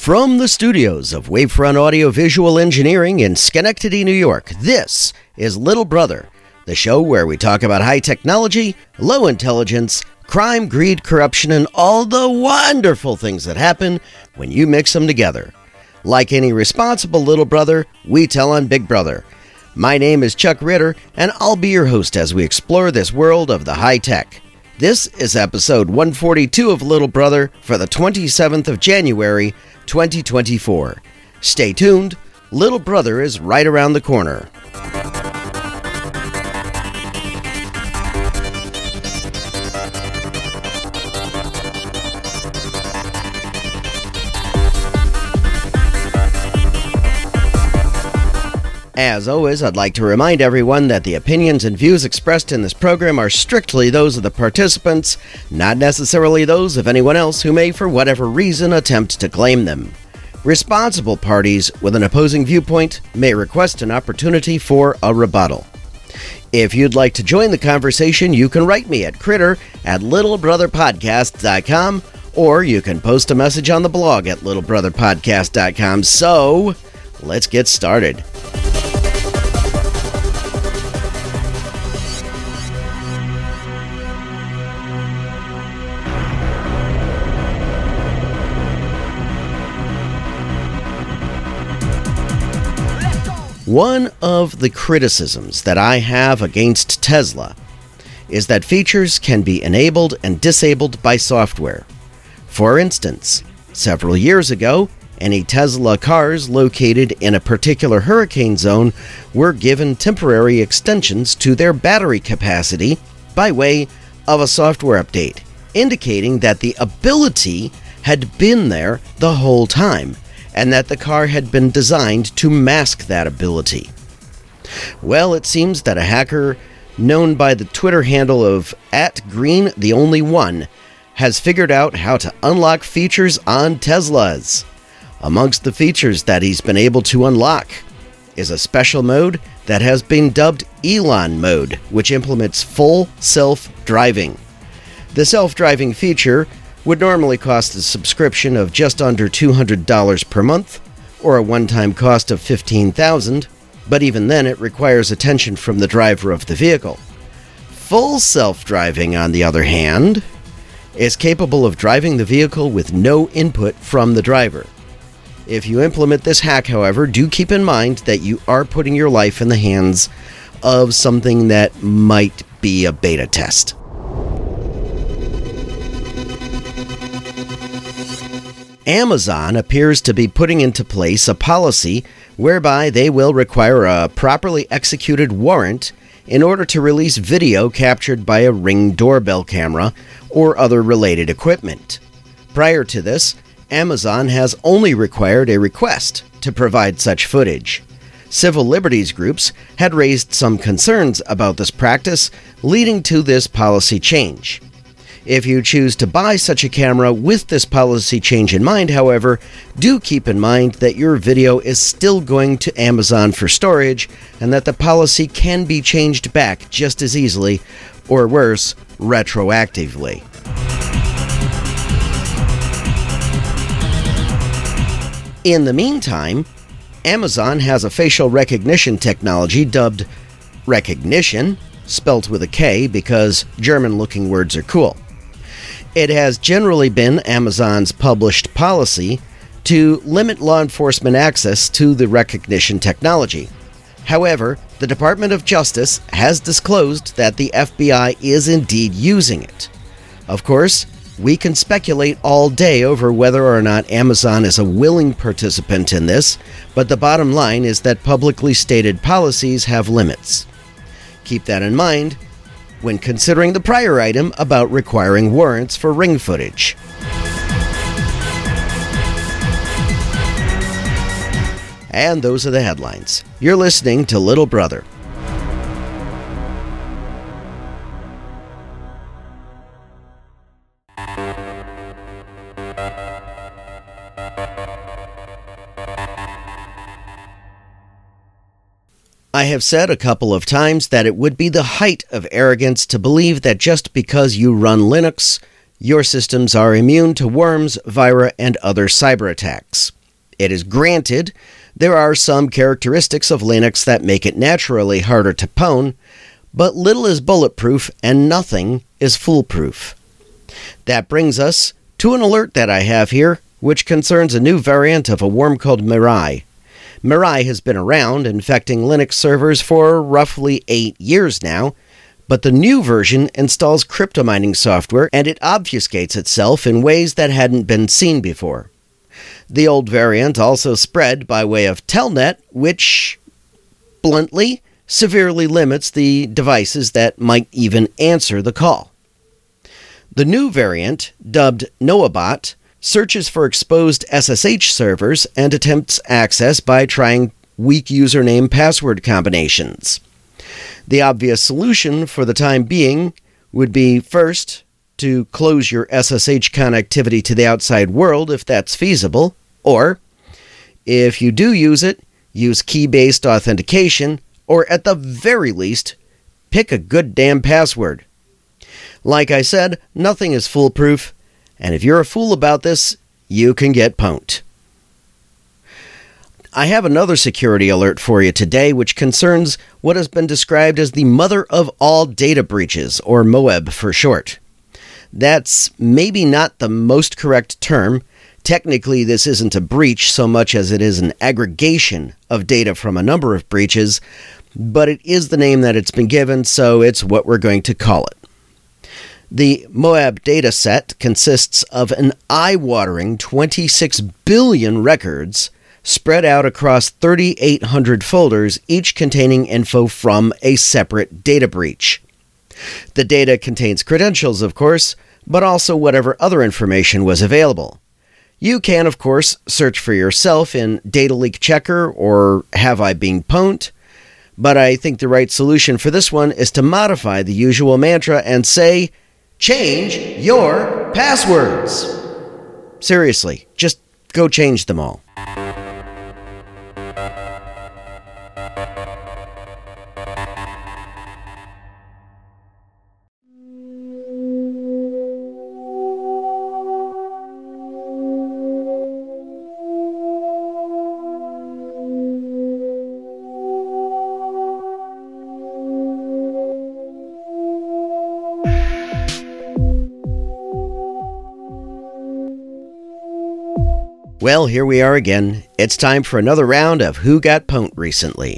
From the studios of Wavefront Audio Visual Engineering in Schenectady, New York, this is Little Brother, the show where we talk about high technology, low intelligence, crime, greed, corruption, and all the wonderful things that happen when you mix them together. Like any responsible little brother, we tell on Big Brother. My name is Chuck Ritter, and I'll be your host as we explore this world of the high tech. This is episode 142 of Little Brother for the 27th of January, 2024. Stay tuned, Little Brother is right around the corner. As always, I'd like to remind everyone that the opinions and views expressed in this program are strictly those of the participants, not necessarily those of anyone else who may, for whatever reason, attempt to claim them. Responsible parties with an opposing viewpoint may request an opportunity for a rebuttal. If you'd like to join the conversation, you can write me at critter@littlebrotherpodcast.com, or you can post a message on the blog at littlebrotherpodcast.com. So, let's get started. One of the criticisms that I have against Tesla is that features can be enabled and disabled by software. For instance, several years ago, any Tesla cars located in a particular hurricane zone were given temporary extensions to their battery capacity by way of a software update, indicating that the ability had been there the whole time, and that the car had been designed to mask that ability. Well, it seems that a hacker known by the Twitter handle of @GreenTheOnlyOne has figured out how to unlock features on Teslas. Amongst the features that he's been able to unlock is a special mode that has been dubbed Elon Mode, which implements full self-driving. The self-driving feature would normally cost a subscription of just under $200 per month, or a one-time cost of $15,000, but even then it requires attention from the driver of the vehicle. Full self-driving, on the other hand, is capable of driving the vehicle with no input from the driver. If you implement this hack, however, do keep in mind that you are putting your life in the hands of something that might be a beta test. Amazon appears to be putting into place a policy whereby they will require a properly executed warrant in order to release video captured by a Ring doorbell camera or other related equipment. Prior to this, Amazon has only required a request to provide such footage. Civil liberties groups had raised some concerns about this practice, leading to this policy change. If you choose to buy such a camera with this policy change in mind, however, do keep in mind that your video is still going to Amazon for storage and that the policy can be changed back just as easily, or worse, retroactively. In the meantime, Amazon has a facial recognition technology dubbed Rekognition, spelt with a K because German-looking words are cool. It has generally been Amazon's published policy to limit law enforcement access to the Rekognition technology. However, the Department of Justice has disclosed that the FBI is indeed using it. Of course, we can speculate all day over whether or not Amazon is a willing participant in this, but the bottom line is that publicly stated policies have limits. Keep that in mind when considering the prior item about requiring warrants for Ring footage. And those are the headlines. You're listening to Little Brother. I have said a couple of times that it would be the height of arrogance to believe that just because you run Linux, your systems are immune to worms, vira, and other cyber attacks. It is granted there are some characteristics of Linux that make it naturally harder to pwn, but little is bulletproof and nothing is foolproof. That brings us to an alert that I have here, which concerns a new variant of a worm called Mirai. Mirai has been around, infecting Linux servers for roughly 8 years now, but the new version installs crypto mining software and it obfuscates itself in ways that hadn't been seen before. The old variant also spread by way of Telnet, which, bluntly, severely limits the devices that might even answer the call. The new variant, dubbed NoahBot, searches for exposed SSH servers and attempts access by trying weak username password combinations. The obvious solution for the time being would be, first, to close your SSH connectivity to the outside world if that's feasible, or, if you do use it, use key-based authentication, or at the very least, pick a good damn password. Like I said, nothing is foolproof, and if you're a fool about this, you can get pwned. I have another security alert for you today, which concerns what has been described as the mother of all data breaches, or MOAB for short. That's maybe not the most correct term. Technically, this isn't a breach so much as it is an aggregation of data from a number of breaches, but it is the name that it's been given, so it's what we're going to call it. The MOAB dataset consists of an eye-watering 26 billion records spread out across 3,800 folders, each containing info from a separate data breach. The data contains credentials, of course, but also whatever other information was available. You can, of course, search for yourself in Data Leak Checker or Have I Been Pwned, but I think the right solution for this one is to modify the usual mantra and say, change your passwords. Seriously, just go change them all. Well, here we are again. It's time for another round of Who Got Pwned Recently.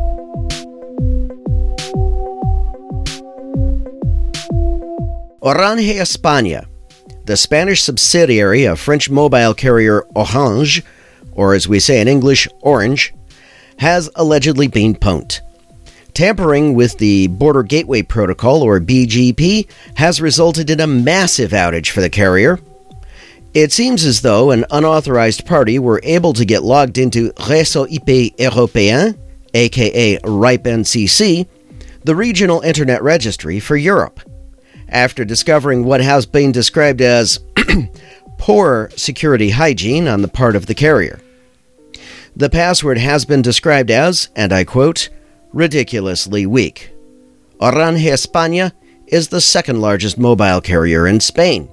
Orange España, the Spanish subsidiary of French mobile carrier Orange, or as we say in English, Orange, has allegedly been pwned. Tampering with the Border Gateway Protocol, or BGP, has resulted in a massive outage for the carrier. It seems as though an unauthorized party were able to get logged into Réseau IP Européen, aka RIPE-NCC, the regional internet registry for Europe, after discovering what has been described as poor security hygiene on the part of the carrier. The password has been described as, and I quote, ridiculously weak. Orange España is the second largest mobile carrier in Spain.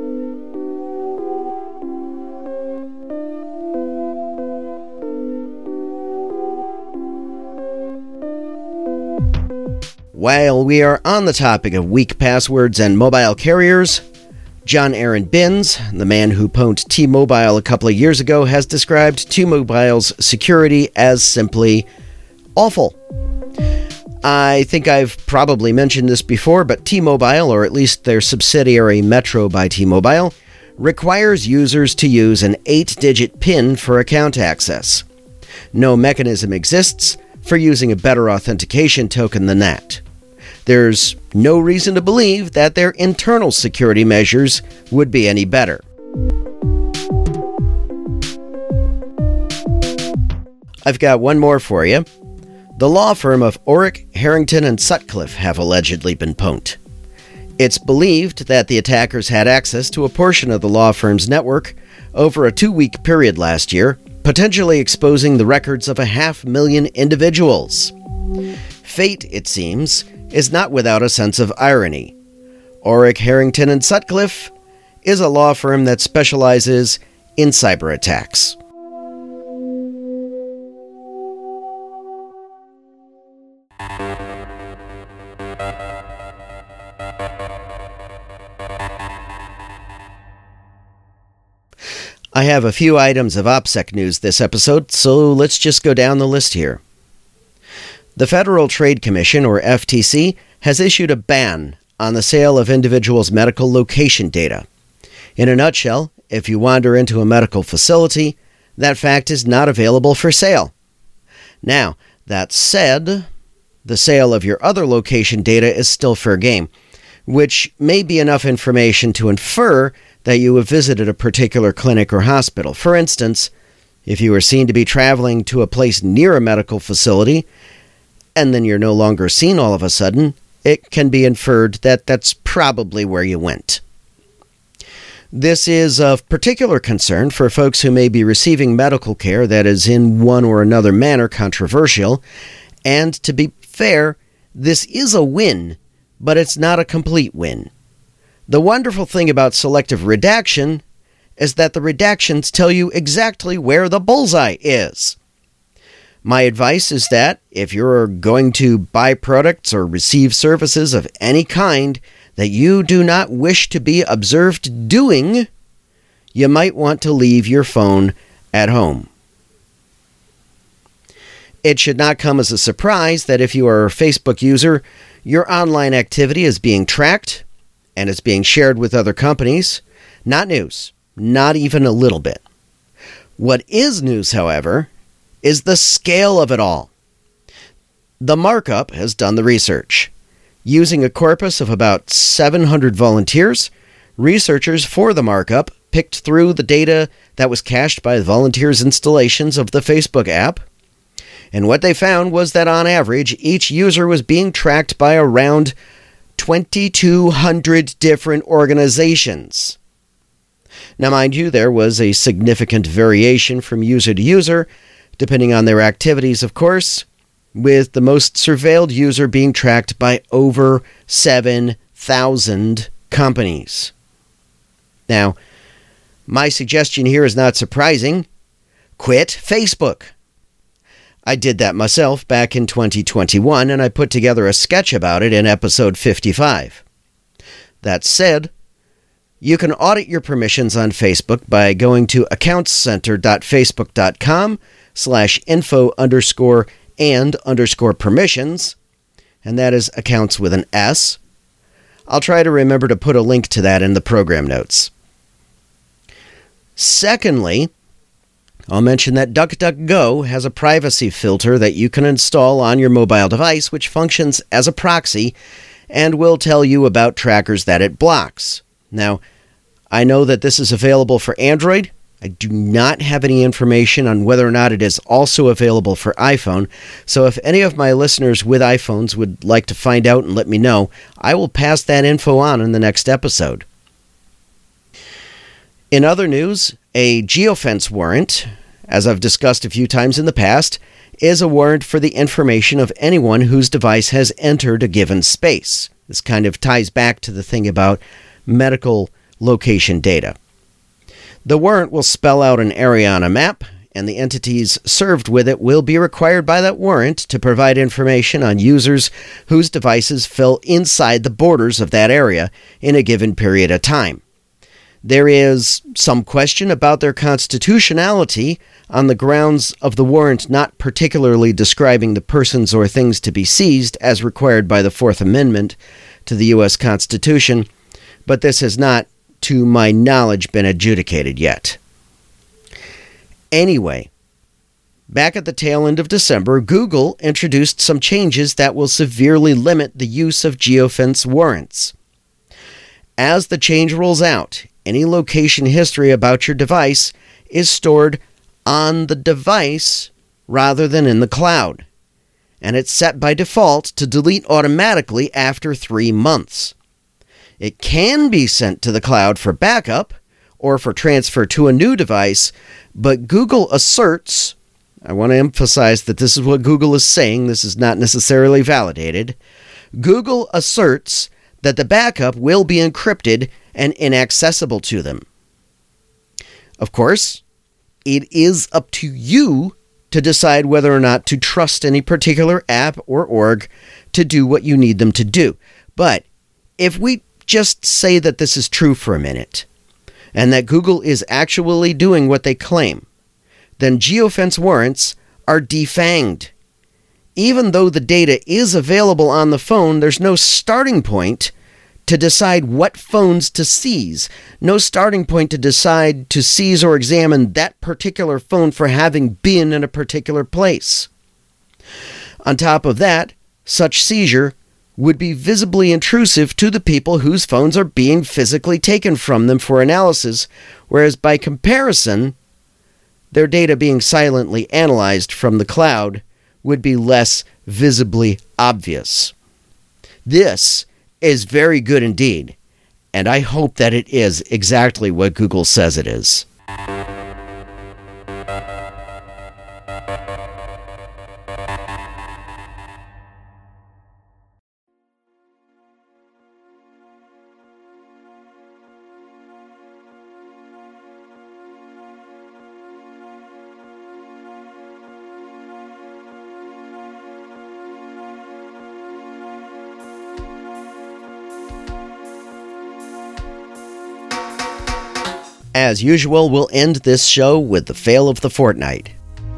While we are on the topic of weak passwords and mobile carriers, John Aaron Binns, the man who pwned T-Mobile a couple of years ago, has described T-Mobile's security as simply awful. I think I've probably mentioned this before, but T-Mobile, or at least their subsidiary Metro by T-Mobile, requires users to use an 8-digit PIN for account access. No mechanism exists for using a better authentication token than that. There's no reason to believe that their internal security measures would be any better. I've got one more for you. The law firm of Orrick, Harrington, and Sutcliffe have allegedly been pwned. It's believed that the attackers had access to a portion of the law firm's network over a 2-week period last year, potentially exposing the records of 500,000 individuals. Fate, it seems, is not without a sense of irony. Orrick, Harrington, and Sutcliffe is a law firm that specializes in cyber attacks. I have a few items of OPSEC news this episode, so let's just go down the list here. The Federal Trade Commission, or FTC, has issued a ban on the sale of individuals' medical location data. In a nutshell, if you wander into a medical facility, that fact is not available for sale. Now, that said, the sale of your other location data is still fair game, which may be enough information to infer that you have visited a particular clinic or hospital. For instance, if you are seen to be traveling to a place near a medical facility, and then you're no longer seen all of a sudden, it can be inferred that that's probably where you went. This is of particular concern for folks who may be receiving medical care that is in one or another manner controversial, and to be fair, this is a win, but it's not a complete win. The wonderful thing about selective redaction is that the redactions tell you exactly where the bullseye is. My advice is that if you're going to buy products or receive services of any kind that you do not wish to be observed doing, you might want to leave your phone at home. It should not come as a surprise that if you are a Facebook user, your online activity is being tracked and it's being shared with other companies. Not news, not even a little bit. What is news, however, is the scale of it all. The Markup has done the research. Using a corpus of about 700 volunteers, researchers for the Markup picked through the data that was cached by the volunteers' installations of the Facebook app, and what they found was that on average, each user was being tracked by around 2,200 different organizations. Now, mind you, there was a significant variation from user to user, depending on their activities, of course, with the most surveilled user being tracked by over 7,000 companies. Now, my suggestion here is not surprising. Quit Facebook. I did that myself back in 2021, and I put together a sketch about it in episode 55. That said, you can audit your permissions on Facebook by going to accountscenter.facebook.com/info_and_permissions, and that is accounts with an S. I'll try to remember to put a link to that in the program notes. Secondly, I'll mention that DuckDuckGo has a privacy filter that you can install on your mobile device, which functions as a proxy and will tell you about trackers that it blocks. Now, I know that this is available for Android. I do not have any information on whether or not it is also available for iPhone, so if any of my listeners with iPhones would like to find out and let me know, I will pass that info on in the next episode. In other news, a geofence warrant, as I've discussed a few times in the past, is a warrant for the information of anyone whose device has entered a given space. This kind of ties back to the thing about medical location data. The warrant will spell out an area on a map, and the entities served with it will be required by that warrant to provide information on users whose devices fell inside the borders of that area in a given period of time. There is some question about their constitutionality on the grounds of the warrant not particularly describing the persons or things to be seized as required by the Fourth Amendment to the U.S. Constitution, but this has not, to my knowledge, been adjudicated yet. Anyway, back at the tail end of December, Google introduced some changes that will severely limit the use of geofence warrants. As the change rolls out, any location history about your device is stored on the device rather than in the cloud, and it's set by default to delete automatically after 3 months. It can be sent to the cloud for backup or for transfer to a new device, but Google asserts, I want to emphasize that this is what Google is saying, this is not necessarily validated, Google asserts that the backup will be encrypted and inaccessible to them. Of course, it is up to you to decide whether or not to trust any particular app or org to do what you need them to do. But if we just say that this is true for a minute, and that Google is actually doing what they claim, then geofence warrants are defanged. Even though the data is available on the phone, there's no starting point to decide what phones to seize. No starting point to decide to seize or examine that particular phone for having been in a particular place. On top of that, such seizure would be visibly intrusive to the people whose phones are being physically taken from them for analysis, whereas by comparison, their data being silently analyzed from the cloud would be less visibly obvious. This is very good indeed, and I hope that it is exactly what Google says it is. As usual, we'll end this show with the fail of the fortnight.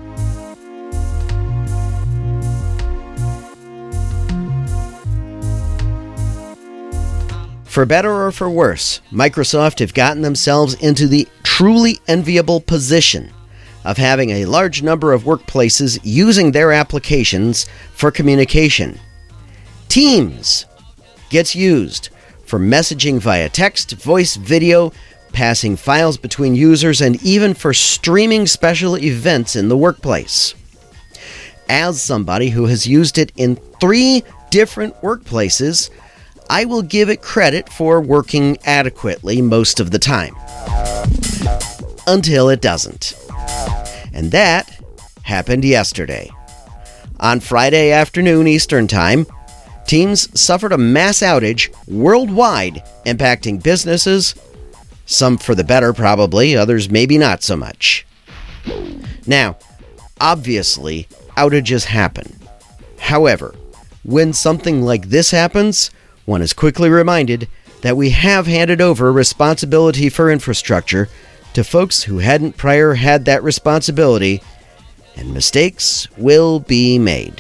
For better or for worse, Microsoft have gotten themselves into the truly enviable position of having a large number of workplaces using their applications for communication. Teams gets used for messaging via text, voice, video, passing files between users, and even for streaming special events in the workplace. As somebody who has used it in 3 different workplaces, I will give it credit for working adequately most of the time. Until it doesn't. And that happened yesterday. On Friday afternoon Eastern Time, Teams suffered a mass outage worldwide, impacting businesses, some for the better probably, others maybe not so much. Now, obviously, outages happen. However, when something like this happens, one is quickly reminded that we have handed over responsibility for infrastructure to folks who hadn't prior had that responsibility, and mistakes will be made.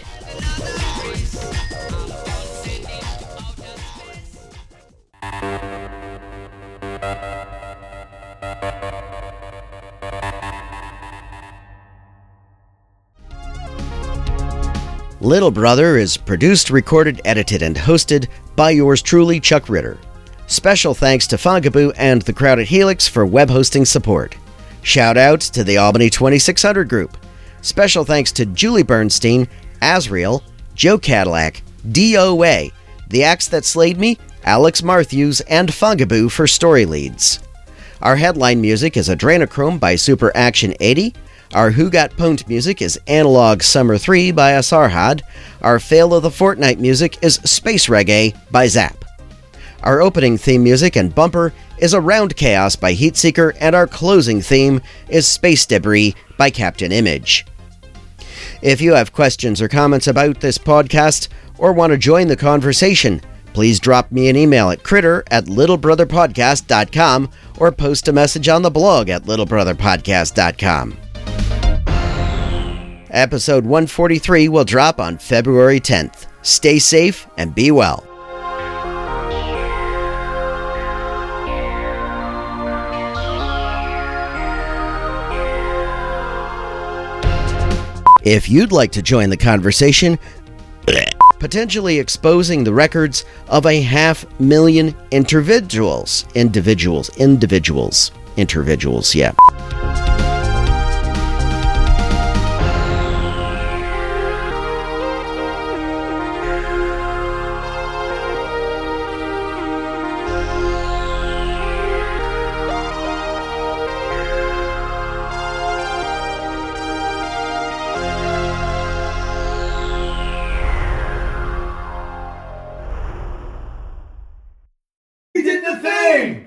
Little Brother is produced, recorded, edited, and hosted by yours truly, Chuck Ritter. Special thanks to Fogaboo and the crowd at Helix for web hosting support. Shout out to the Albany 2600 group. Special thanks to Julie Bernstein, Azriel, Joe Cadillac, DOA, The Axe That Slayed Me, Alex Matthews, and Fogaboo for story leads. Our headline music is Adrenochrome by Super Action 80. Our Who Got Pwned music is Analog Summer 3 by Asarhad. Our Fail of the Fortnight music is Space Reggae by Zap. Our opening theme music and bumper is Around Chaos by Heatseeker, and our closing theme is Space Debris by Captain Image. If you have questions or comments about this podcast or want to join the conversation, please drop me an email at critter@littlebrotherpodcast.com or post a message on the blog at littlebrotherpodcast.com. Episode 143 will drop on February 10th. Stay safe and be well. If you'd like to join the conversation, potentially exposing the records of 500,000 individuals, yeah. Bang!